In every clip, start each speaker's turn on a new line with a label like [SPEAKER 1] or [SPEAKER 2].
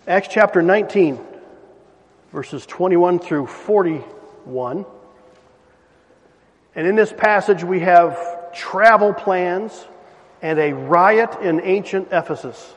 [SPEAKER 1] Acts chapter 19, verses 21 through 41. And in this passage we have travel plans and a riot in ancient Ephesus.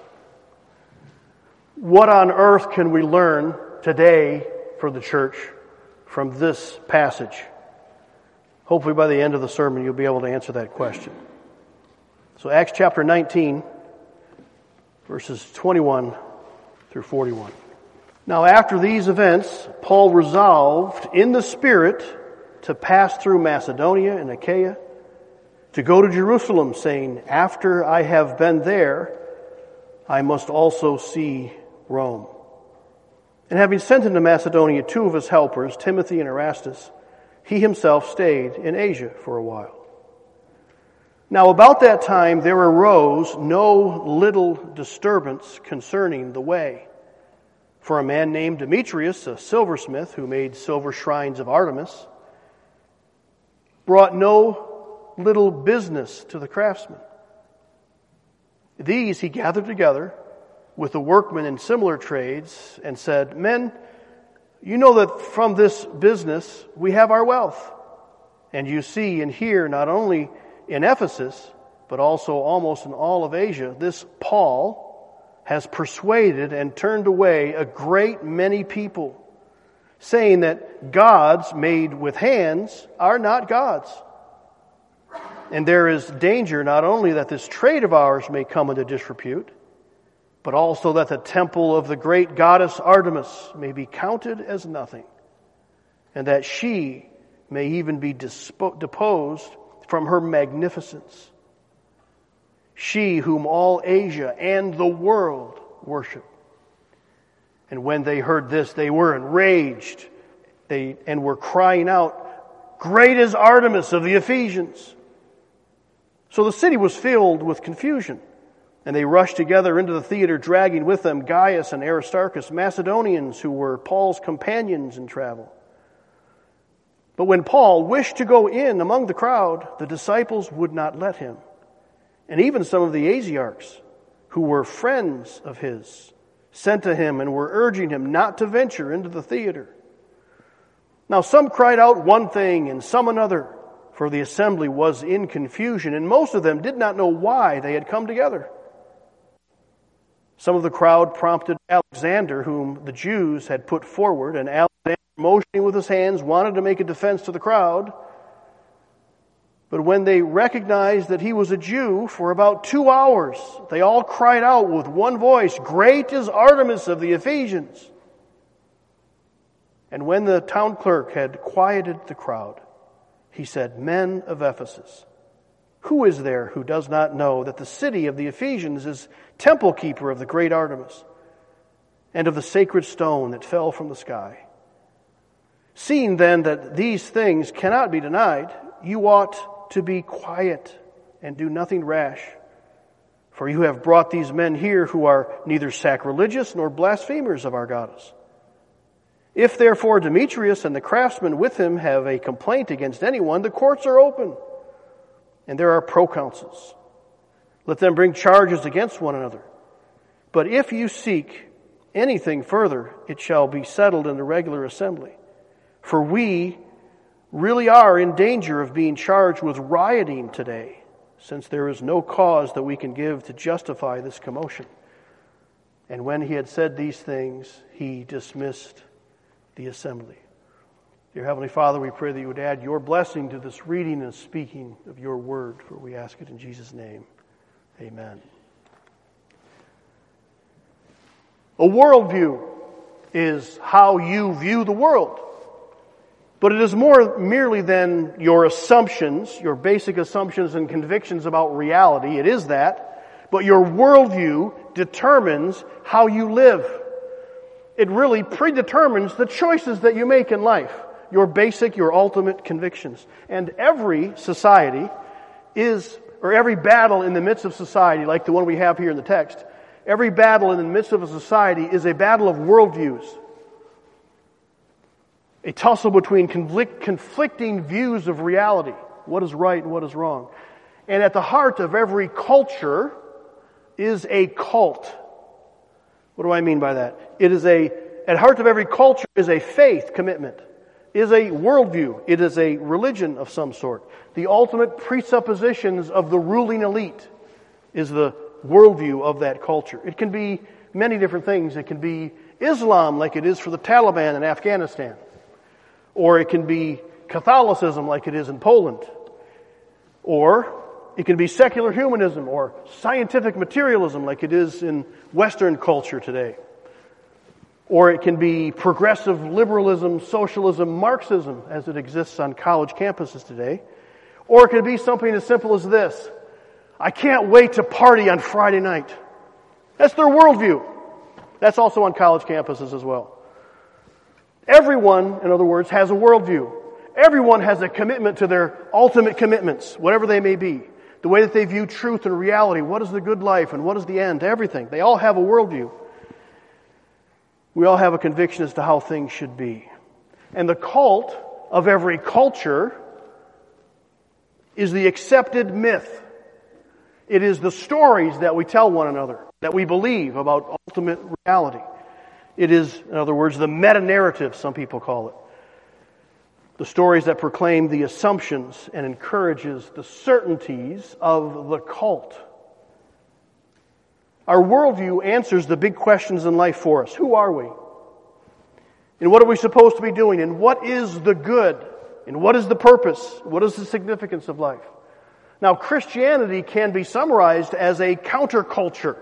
[SPEAKER 1] What on earth can we learn today for the church from this passage? Hopefully by the end of the sermon you'll be able to answer that question. So Acts chapter 19, verses 21 through 41. Now after these events, Paul resolved in the Spirit to pass through Macedonia and Achaia, to go to Jerusalem, saying, after I have been there, I must also see Rome. And having sent into Macedonia two of his helpers, Timothy and Erastus, he himself stayed in Asia for a while. Now about that time there arose no little disturbance concerning the way. For a man named Demetrius, a silversmith who made silver shrines of Artemis, brought no little business to the craftsmen. These he gathered together with the workmen in similar trades and said, men, you know that from this business we have our wealth. And you see and hear not only in Ephesus, but also almost in all of Asia, this Paul has persuaded and turned away a great many people, saying that gods made with hands are not gods. And there is danger not only that this trade of ours may come into disrepute, but also that the temple of the great goddess Artemis may be counted as nothing, and that she may even be deposed from her magnificence. She whom all Asia and the world worship. And when they heard this, they were enraged and were crying out, great is Artemis of the Ephesians. So the city was filled with confusion, and they rushed together into the theater, dragging with them Gaius and Aristarchus, Macedonians who were Paul's companions in travel. But when Paul wished to go in among the crowd, the disciples would not let him. And even some of the Asiarchs, who were friends of his, sent to him and were urging him not to venture into the theater. Now some cried out one thing and some another, for the assembly was in confusion, and most of them did not know why they had come together. Some of the crowd prompted Alexander, whom the Jews had put forward, and Alexander, motioning with his hands, wanted to make a defense to the crowd. But when they recognized that he was a Jew, for about 2 hours, they all cried out with one voice, great is Artemis of the Ephesians. And when the town clerk had quieted the crowd, he said, men of Ephesus, who is there who does not know that the city of the Ephesians is temple keeper of the great Artemis and of the sacred stone that fell from the sky? Seeing then that these things cannot be denied, you ought to be quiet and do nothing rash. For you have brought these men here who are neither sacrilegious nor blasphemers of our goddess. If therefore Demetrius and the craftsmen with him have a complaint against anyone, the courts are open, and there are proconsuls. Let them bring charges against one another. But if you seek anything further, it shall be settled in the regular assembly. For we really are in danger of being charged with rioting today, since there is no cause that we can give to justify this commotion. And when he had said these things, he dismissed the assembly. Dear Heavenly Father, we pray that you would add your blessing to this reading and speaking of your word, for we ask it in Jesus' name. Amen. A worldview is how you view the world. But it is more merely than your assumptions, your basic assumptions and convictions about reality. It is that. But your worldview determines how you live. It really predetermines the choices that you make in life. Your basic, your ultimate convictions. And every society every battle in the midst of society, like the one we have here in the text, every battle in the midst of a society is a battle of worldviews. A tussle between conflicting views of reality, what is right and what is wrong. And at the heart of every culture is a cult. What do I mean by that? At heart of every culture is a faith commitment, is a worldview. It is a religion of some sort. The ultimate presuppositions of the ruling elite is the worldview of that culture. It can be many different things. It can be Islam like it is for the Taliban in Afghanistan. Or it can be Catholicism like it is in Poland. Or it can be secular humanism or scientific materialism like it is in Western culture today. Or it can be progressive liberalism, socialism, Marxism as it exists on college campuses today. Or it could be something as simple as this: I can't wait to party on Friday night. That's their worldview. That's also on college campuses as well. Everyone, in other words, has a worldview. Everyone has a commitment to their ultimate commitments, whatever they may be. The way that they view truth and reality, what is the good life and what is the end, everything. They all have a worldview. We all have a conviction as to how things should be. And the cult of every culture is the accepted myth. It is the stories that we tell one another, that we believe about ultimate reality. It is, in other words, the meta-narrative, some people call it. The stories that proclaim the assumptions and encourages the certainties of the cult. Our worldview answers the big questions in life for us. Who are we? And what are we supposed to be doing? And what is the good? And what is the purpose? What is the significance of life? Now, Christianity can be summarized as a counterculture.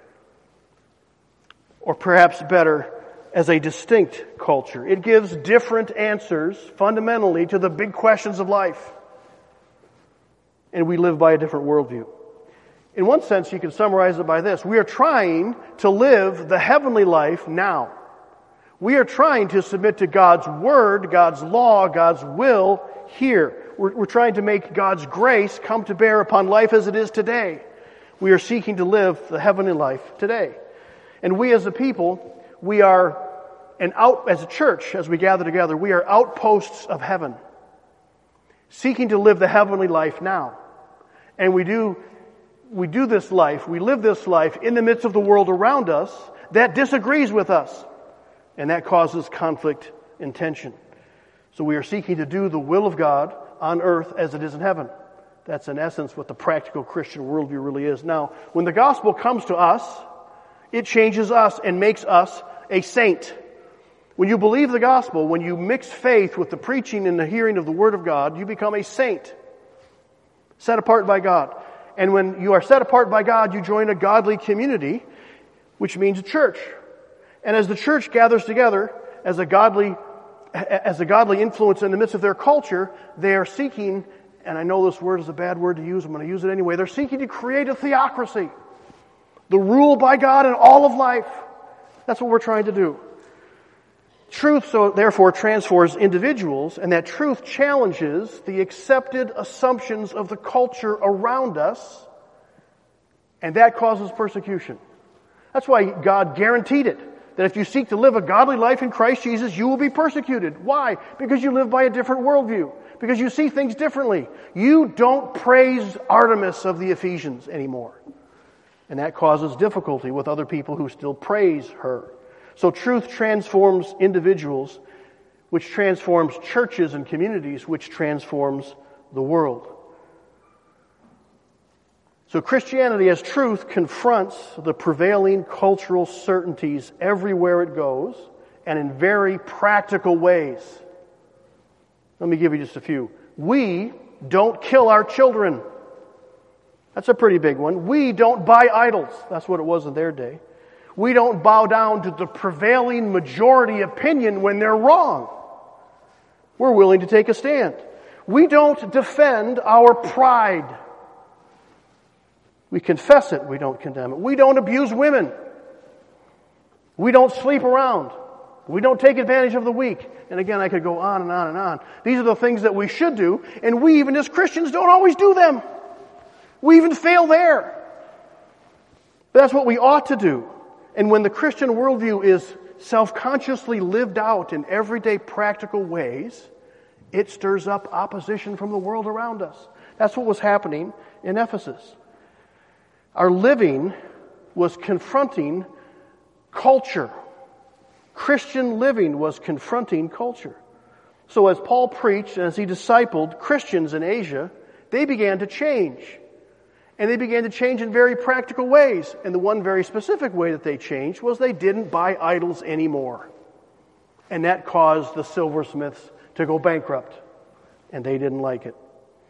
[SPEAKER 1] Or perhaps better, as a distinct culture. It gives different answers, fundamentally, to the big questions of life. And we live by a different worldview. In one sense, you can summarize it by this: we are trying to live the heavenly life now. We are trying to submit to God's Word, God's law, God's will here. We're trying to make God's grace come to bear upon life as it is today. We are seeking to live the heavenly life today. And we as a people, we are, as a church, as we gather together, we are outposts of heaven, seeking to live the heavenly life now. And we do this life, we live this life in the midst of the world around us that disagrees with us. And that causes conflict and tension. So we are seeking to do the will of God on earth as it is in heaven. That's in essence what the practical Christian worldview really is. Now, when the gospel comes to us, it changes us and makes us a saint. When you believe the gospel, when you mix faith with the preaching and the hearing of the Word of God, you become a saint, set apart by God. And when you are set apart by God, you join a godly community, which means a church. And as the church gathers together as a godly influence in the midst of their culture, they are seeking, and I know this word is a bad word to use, I'm going to use it anyway, they're seeking to create a theocracy. The rule by God in all of life. That's what we're trying to do. Truth, so therefore, transforms individuals, and that truth challenges the accepted assumptions of the culture around us, and that causes persecution. That's why God guaranteed it, that if you seek to live a godly life in Christ Jesus, you will be persecuted. Why? Because you live by a different worldview. Because you see things differently. You don't praise Artemis of the Ephesians anymore. And that causes difficulty with other people who still praise her. So truth transforms individuals, which transforms churches and communities, which transforms the world. So Christianity as truth confronts the prevailing cultural certainties everywhere it goes, and in very practical ways. Let me give you just a few. We don't kill our children. That's a pretty big one. We don't buy idols. That's what it was in their day. We don't bow down to the prevailing majority opinion when they're wrong. We're willing to take a stand. We don't defend our pride. We confess it. We don't condemn it. We don't abuse women. We don't sleep around. We don't take advantage of the weak. And again, I could go on and on and on. These are the things that we should do, and we even as Christians don't always do them. We even fail there. But that's what we ought to do. And when the Christian worldview is self-consciously lived out in everyday practical ways, it stirs up opposition from the world around us. That's what was happening in Ephesus. Our living was confronting culture. Christian living was confronting culture. So as Paul preached and as he discipled Christians in Asia, they began to change. And they began to change in very practical ways. And the one very specific way that they changed was they didn't buy idols anymore. And that caused the silversmiths to go bankrupt. And they didn't like it.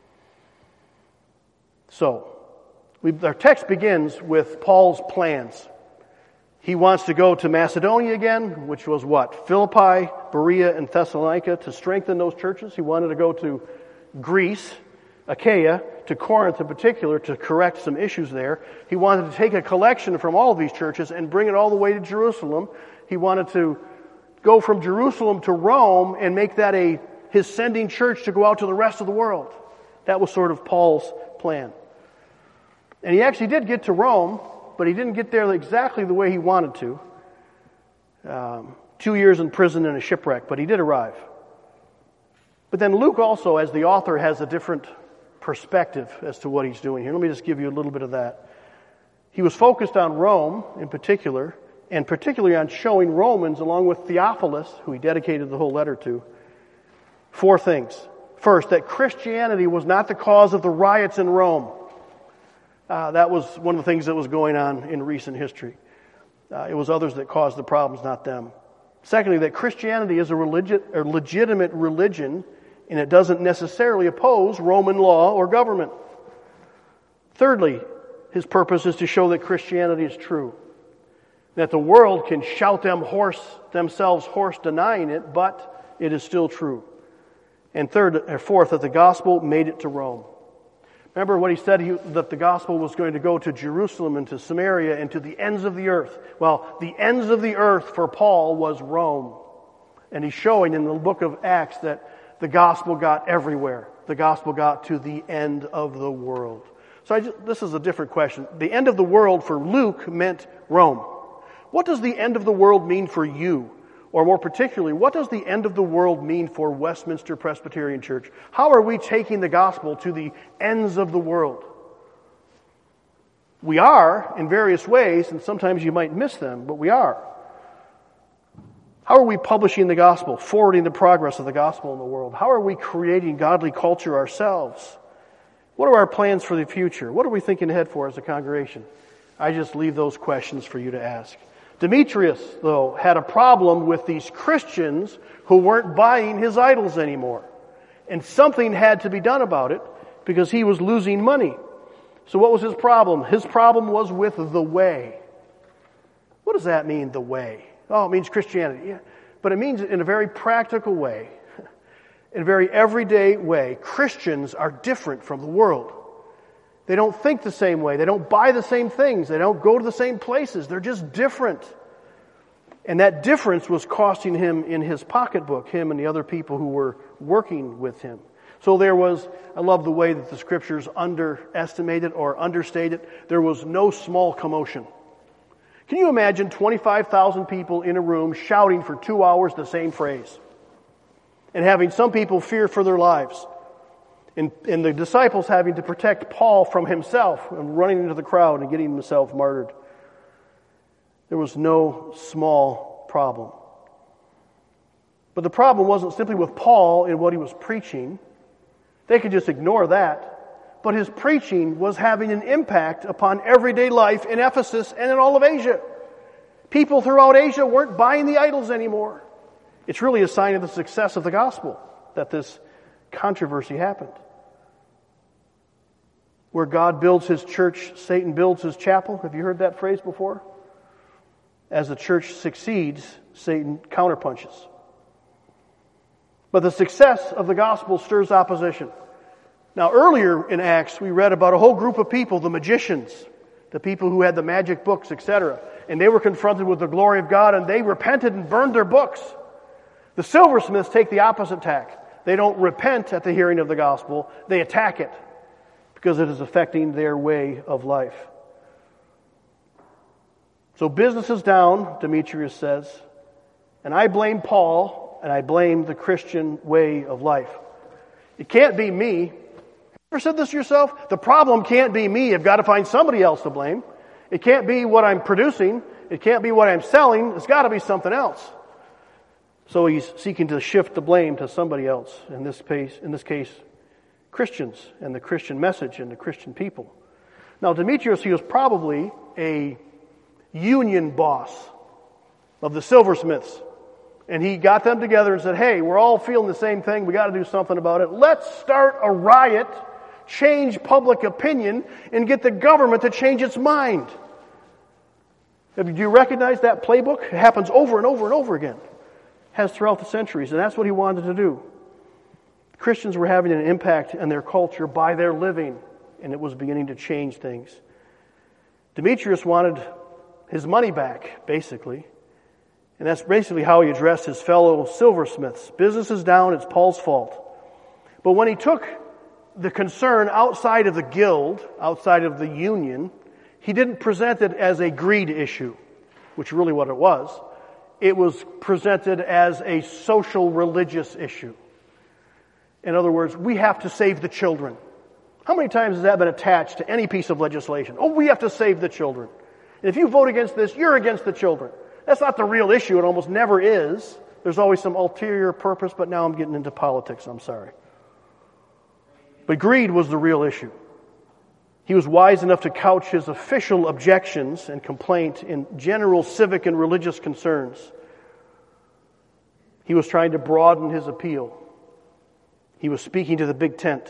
[SPEAKER 1] So, our text begins with Paul's plans. He wants to go to Macedonia again, which was what? Philippi, Berea, and Thessalonica, to strengthen those churches. He wanted to go to Greece, Achaia, to Corinth in particular, to correct some issues there. He wanted to take a collection from all of these churches and bring it all the way to Jerusalem. He wanted to go from Jerusalem to Rome and make that his sending church to go out to the rest of the world. That was sort of Paul's plan. And he actually did get to Rome, but he didn't get there exactly the way he wanted to. 2 years in prison and a shipwreck, but he did arrive. But then Luke also, as the author, has a different perspective as to what he's doing here. Let me just give you a little bit of that. He was focused on Rome in particular, and particularly on showing Romans, along with Theophilus, who he dedicated the whole letter to, 4 things. First, that Christianity was not the cause of the riots in Rome. That was one of the things that was going on in recent history. It was others that caused the problems, not them. Secondly, that Christianity is a legitimate religion, and it doesn't necessarily oppose Roman law or government. Thirdly, his purpose is to show that Christianity is true. That the world can shout themselves hoarse denying it, but it is still true. And fourth, that the gospel made it to Rome. Remember what he said, that the gospel was going to go to Jerusalem and to Samaria and to the ends of the earth. Well, the ends of the earth for Paul was Rome. And he's showing in the book of Acts that the gospel got everywhere. The gospel got to the end of the world. So this is a different question. The end of the world for Luke meant Rome. What does the end of the world mean for you? Or more particularly, what does the end of the world mean for Westminster Presbyterian Church? How are we taking the gospel to the ends of the world? We are, in various ways, and sometimes you might miss them, but we are. How are we publishing the gospel, forwarding the progress of the gospel in the world? How are we creating godly culture ourselves? What are our plans for the future? What are we thinking ahead for as a congregation? I just leave those questions for you to ask. Demetrius, though, had a problem with these Christians who weren't buying his idols anymore. And something had to be done about it because he was losing money. So what was his problem? His problem was with the way. What does that mean, the way? Oh, it means Christianity. Yeah. But it means in a very practical way, in a very everyday way, Christians are different from the world. They don't think the same way. They don't buy the same things. They don't go to the same places. They're just different. And that difference was costing him in his pocketbook, him and the other people who were working with him. So I love the way that the scriptures underestimated or understated, there was no small commotion. Can you imagine 25,000 people in a room shouting for 2 hours the same phrase? And having some people fear for their lives. And the disciples having to protect Paul from himself and running into the crowd and getting himself martyred. There was no small problem. But the problem wasn't simply with Paul and what he was preaching. They could just ignore that. But his preaching was having an impact upon everyday life in Ephesus and in all of Asia. People throughout Asia weren't buying the idols anymore. It's really a sign of the success of the gospel that this controversy happened. Where God builds his church, Satan builds his chapel. Have you heard that phrase before? As the church succeeds, Satan counterpunches. But the success of the gospel stirs opposition. Now, earlier in Acts, we read about a whole group of people, the magicians, the people who had the magic books, etc. And they were confronted with the glory of God, and they repented and burned their books. The silversmiths take the opposite tack. They don't repent at the hearing of the gospel. They attack it because it is affecting their way of life. So business is down, Demetrius says, and I blame Paul, and I blame the Christian way of life. It can't be me. You ever said this yourself? The problem can't be me. I've got to find somebody else to blame. It can't be what I'm producing. It can't be what I'm selling. It's got to be something else. So he's seeking to shift the blame to somebody else. In this case, Christians and the Christian message and the Christian people. Now, Demetrius, he was probably a union boss of the silversmiths. And he got them together and said, hey, we're all feeling the same thing. We got to do something about it. Let's start a riot, change public opinion, and get the government to change its mind. Do you recognize that playbook? It happens over and over and over again. It has throughout the centuries, and that's what he wanted to do. Christians were having an impact on their culture by their living, and it was beginning to change things. Demetrius wanted his money back, basically. And that's basically how he addressed his fellow silversmiths. Business is down, it's Paul's fault. But when he took the concern outside of the guild, outside of the union, he didn't present it as a greed issue, which really what it was. It was presented as a social religious issue. In other words, we have to save the children. How many times has that been attached to any piece of legislation? Oh, we have to save the children. And if you vote against this, you're against the children. That's not the real issue. It almost never is. There's always some ulterior purpose, but now I'm getting into politics. I'm sorry. But greed was the real issue. He was wise enough to couch his official objections and complaint in general civic and religious concerns. He was trying to broaden his appeal. He was speaking to the big tent.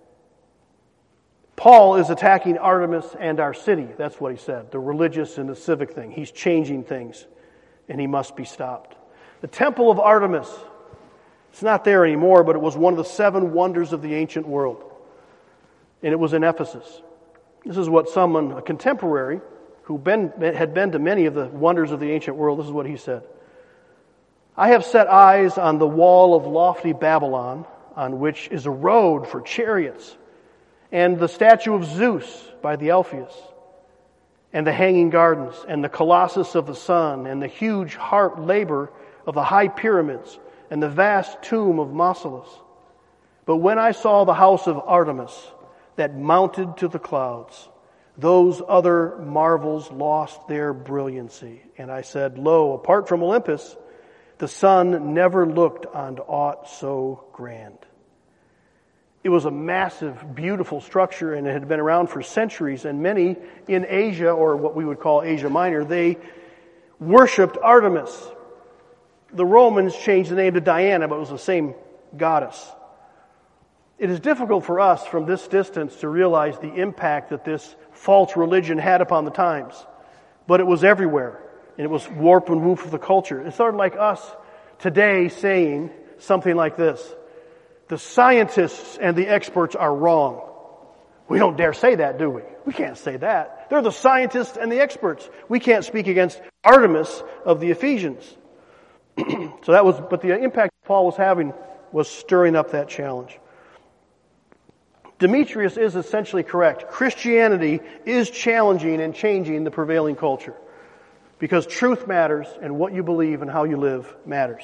[SPEAKER 1] Paul is attacking Artemis and our city. That's what he said. The religious and the civic thing. He's changing things. And he must be stopped. The temple of Artemis, it's not there anymore, but it was one of the 7 wonders of the ancient world. And it was in Ephesus. This is what someone, a contemporary, who had been to many of the wonders of the ancient world, this is what he said. I have set eyes on the wall of lofty Babylon, on which is a road for chariots, and the statue of Zeus by the Alpheus, and the hanging gardens, and the colossus of the sun, and the huge harp labor of the high pyramids, and the vast tomb of Mausolus. But when I saw the house of Artemis that mounted to the clouds, those other marvels lost their brilliancy. And I said, lo, apart from Olympus, the sun never looked on aught so grand. It was a massive, beautiful structure, and it had been around for centuries. And many in Asia, or what we would call Asia Minor, they worshipped Artemis. The Romans changed the name to Diana, but it was the same goddess. It is difficult for us from this distance to realize the impact that this false religion had upon the times. But it was everywhere, and it was warp and woof of the culture. It's sort of like us today saying something like this. The scientists and the experts are wrong. We don't dare say that, do we? We can't say that. They're the scientists and the experts. We can't speak against Artemis of the Ephesians. But the impact Paul was having was stirring up that challenge. Demetrius is essentially correct. Christianity is challenging and changing the prevailing culture. Because truth matters, and what you believe and how you live matters.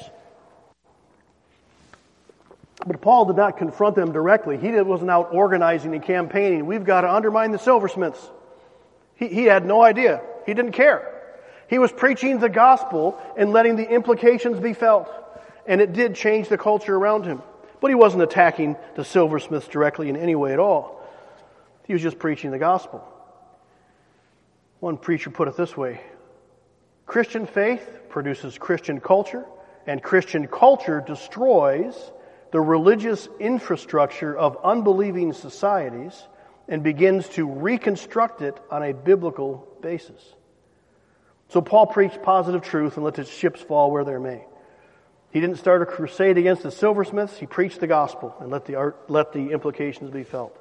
[SPEAKER 1] But Paul did not confront them directly. He wasn't out organizing and campaigning. We've got to undermine the silversmiths. He had no idea. He didn't care. He was preaching the gospel and letting the implications be felt. And it did change the culture around him. But he wasn't attacking the silversmiths directly in any way at all. He was just preaching the gospel. One preacher put it this way. Christian faith produces Christian culture, and Christian culture destroys the religious infrastructure of unbelieving societies and begins to reconstruct it on a biblical basis. So Paul preached positive truth and let the chips fall where they may. He didn't start a crusade against the silversmiths. He preached the gospel and let the implications be felt.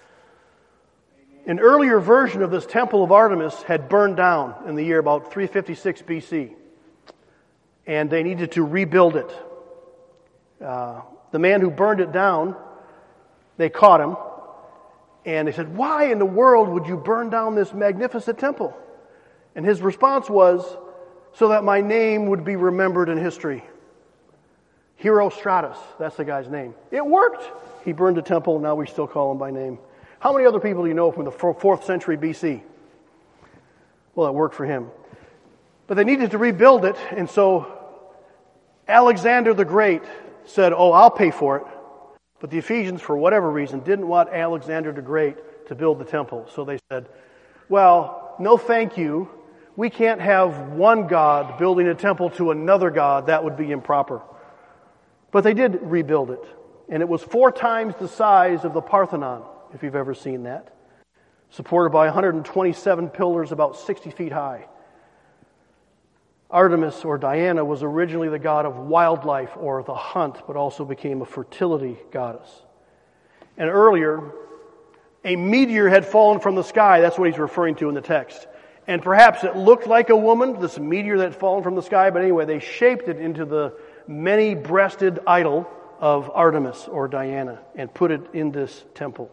[SPEAKER 1] An earlier version of this temple of Artemis had burned down in the year about 356 BC. And they needed to rebuild it. The man who burned it down, they caught him. And they said, why in the world would you burn down this magnificent temple? And his response was, so that my name would be remembered in history. Herostratus, that's the guy's name. It worked. He burned the temple, now we still call him by name. How many other people do you know from the 4th century BC? Well, it worked for him. But they needed to rebuild it, and so Alexander the Great said, "Oh, I'll pay for it." But the Ephesians, for whatever reason, didn't want Alexander the Great to build the temple. So they said, "Well, no thank you. We can't have one God building a temple to another God. That would be improper." But they did rebuild it. And it was 4 times the size of the Parthenon, if you've ever seen that. Supported by 127 pillars about 60 feet high. Artemis, or Diana, was originally the god of wildlife or the hunt, but also became a fertility goddess. And earlier, a meteor had fallen from the sky. That's what he's referring to in the text. And perhaps it looked like a woman, this meteor that had fallen from the sky, but anyway, they shaped it into the many-breasted idol of Artemis or Diana and put it in this temple.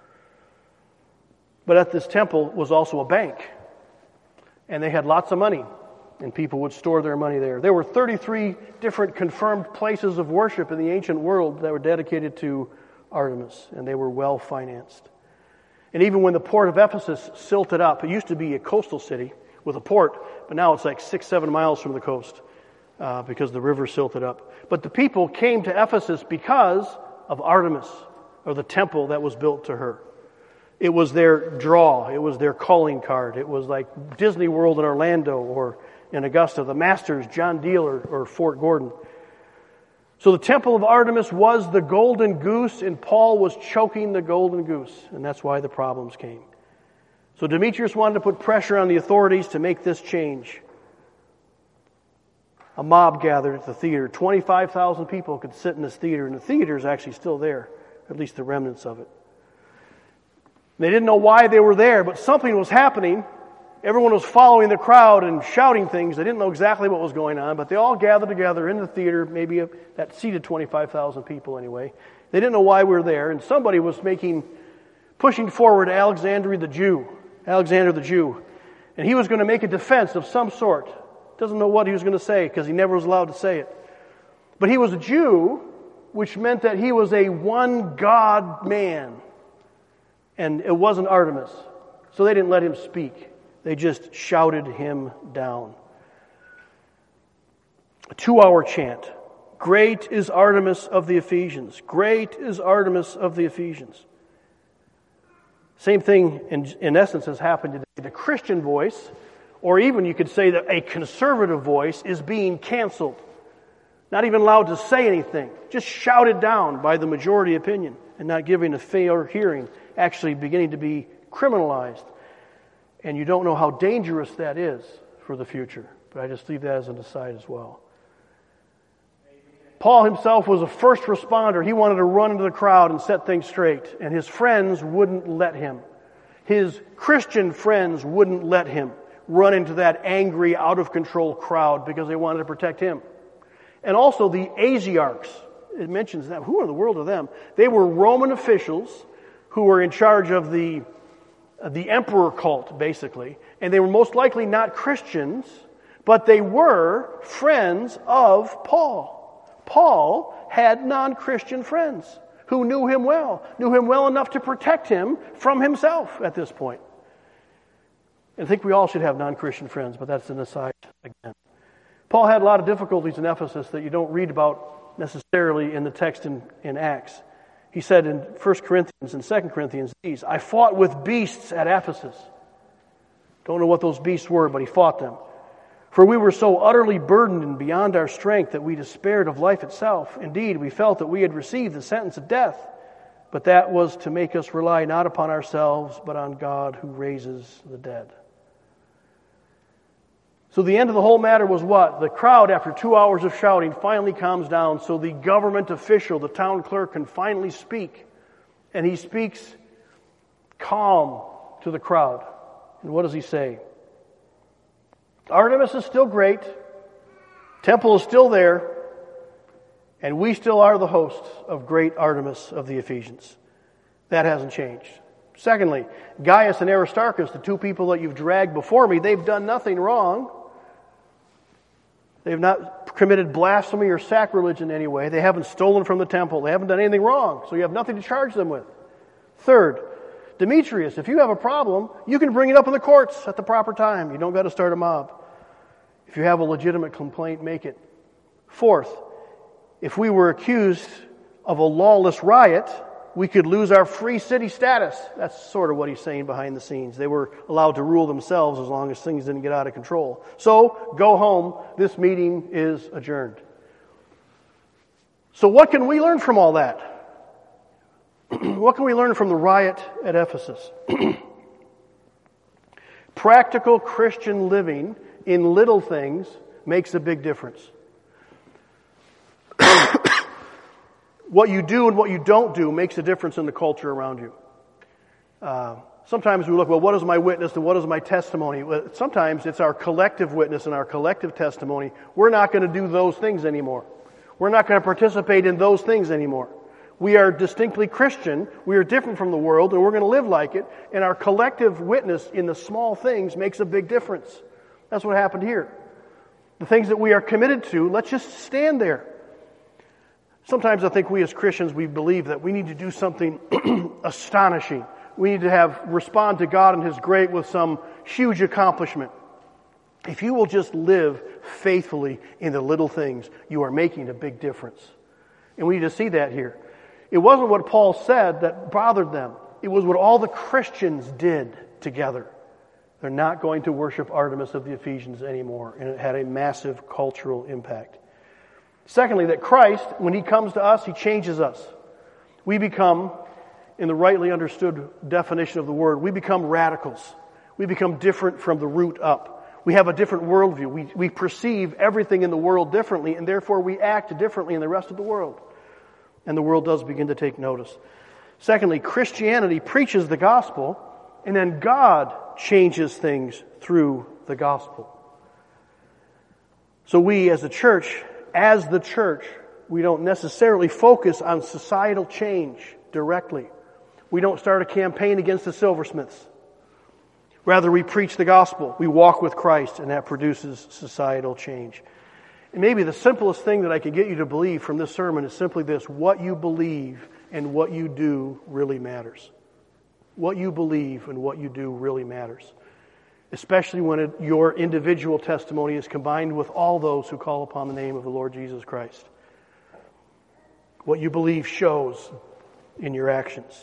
[SPEAKER 1] But at this temple was also a bank, and they had lots of money, and people would store their money there. There were 33 different confirmed places of worship in the ancient world that were dedicated to Artemis, and they were well financed. And even when the port of Ephesus silted up, it used to be a coastal city with a port, but now it's like 6-7 miles from the coast because the river silted up. But the people came to Ephesus because of Artemis, or the temple that was built to her. It was their draw. It was their calling card. It was like Disney World in Orlando or in Augusta, the Masters, John Deere, or Fort Gordon. So the temple of Artemis was the golden goose, and Paul was choking the golden goose, and that's why the problems came. So Demetrius wanted to put pressure on the authorities to make this change. A mob gathered at the theater. 25,000 people could sit in this theater, and the theater is actually still there, at least the remnants of it. They didn't know why they were there, but something was happening. Everyone was following the crowd and shouting things. They didn't know exactly what was going on, but they all gathered together in the theater, maybe that seated 25,000 people anyway. They didn't know why we were there, and somebody was pushing forward Alexander the Jew, and he was going to make a defense of some sort. Doesn't know what he was going to say because he never was allowed to say it. But he was a Jew, which meant that he was a one-God man, and it wasn't Artemis. So they didn't let him speak. They just shouted him down. A 2-hour chant. Great is Artemis of the Ephesians. Great is Artemis of the Ephesians. Same thing in essence has happened today. The Christian voice, or even you could say that a conservative voice, is being canceled. Not even allowed to say anything. Just shouted down by the majority opinion and not giving a fair hearing. Actually beginning to be criminalized. And you don't know how dangerous that is for the future. But I just leave that as an aside as well. Paul himself was a first responder. He wanted to run into the crowd and set things straight. And his friends wouldn't let him. His Christian friends wouldn't let him run into that angry, out-of-control crowd because they wanted to protect him. And also the Asiarchs. It mentions them. Who in the world are them? They were Roman officials who were in charge of the emperor cult, basically. And they were most likely not Christians, but they were friends of Paul. Paul had non-Christian friends who knew him well enough to protect him from himself at this point. I think we all should have non-Christian friends, but that's an aside again. Paul had a lot of difficulties in Ephesus that you don't read about necessarily in the text in Acts. He said in 1 Corinthians and 2 Corinthians these, I fought with beasts at Ephesus. Don't know what those beasts were, but he fought them. For we were so utterly burdened and beyond our strength that we despaired of life itself. Indeed, we felt that we had received the sentence of death, but that was to make us rely not upon ourselves, but on God who raises the dead. So the end of the whole matter was what? The crowd, after 2 hours of shouting, finally calms down, so the government official, the town clerk, can finally speak. And he speaks calm to the crowd. And what does he say? Artemis is still great. Temple is still there. And we still are the hosts of great Artemis of the Ephesians. That hasn't changed. Secondly, Gaius and Aristarchus, the two people that you've dragged before me, they've done nothing wrong. They have not committed blasphemy or sacrilege in any way. They haven't stolen from the temple. They haven't done anything wrong. So you have nothing to charge them with. Third, Demetrius, if you have a problem, you can bring it up in the courts at the proper time. You don't got to start a mob. If you have a legitimate complaint, make it. Fourth, if we were accused of a lawless riot, we could lose our free city status. That's sort of what he's saying behind the scenes. They were allowed to rule themselves as long as things didn't get out of control. So, go home. This meeting is adjourned. So what can we learn from all that? What can we learn from the riot at Ephesus? Practical Christian living in little things makes a big difference. What you do and what you don't do makes a difference in the culture around you. Sometimes we look, well, what is my witness and what is my testimony? Well, sometimes it's our collective witness and our collective testimony. We're not going to do those things anymore. We're not going to participate in those things anymore. We are distinctly Christian. We are different from the world, and we're going to live like it. And our collective witness in the small things makes a big difference. That's what happened here. The things that we are committed to, let's just stand there. Sometimes I think we as Christians, we believe that we need to do something astonishing. We need to respond to God and His grace with some huge accomplishment. If you will just live faithfully in the little things, you are making a big difference. And we need to see that here. It wasn't what Paul said that bothered them. It was what all the Christians did together. They're not going to worship Artemis of the Ephesians anymore. And it had a massive cultural impact. Secondly, that Christ, when He comes to us, He changes us. We become, in the rightly understood definition of the word, we become radicals. We become different from the root up. We have a different worldview. We perceive everything in the world differently, and therefore we act differently in the rest of the world. And the world does begin to take notice. Secondly, Christianity preaches the gospel, and then God changes things through the gospel. So we as the church, we don't necessarily focus on societal change directly. We don't start a campaign against the silversmiths. Rather, we preach the gospel. We walk with Christ, and that produces societal change. And maybe the simplest thing that I could get you to believe from this sermon is simply this: what you believe and what you do really matters. What you believe and what you do really matters. Especially when your individual testimony is combined with all those who call upon the name of the Lord Jesus Christ. What you believe shows in your actions.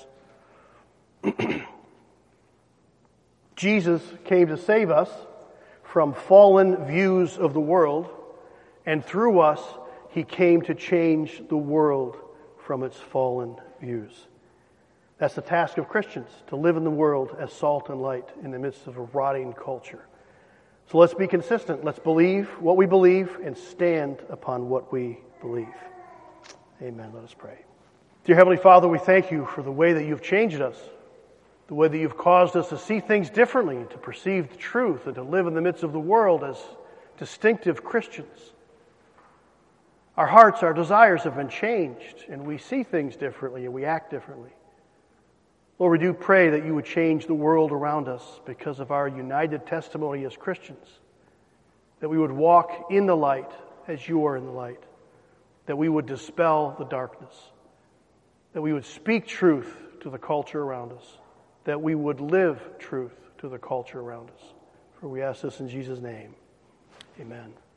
[SPEAKER 1] Jesus came to save us from fallen views of the world, and through us, He came to change the world from its fallen views. That's the task of Christians, to live in the world as salt and light in the midst of a rotting culture. So let's be consistent. Let's believe what we believe and stand upon what we believe. Amen. Let us pray. Dear Heavenly Father, we thank You for the way that You've changed us, the way that You've caused us to see things differently, to perceive the truth, and to live in the midst of the world as distinctive Christians. Our hearts, our desires have been changed, and we see things differently and we act differently. Lord, we do pray that You would change the world around us because of our united testimony as Christians, that we would walk in the light as You are in the light, that we would dispel the darkness, that we would speak truth to the culture around us, that we would live truth to the culture around us. For we ask this in Jesus' name. Amen.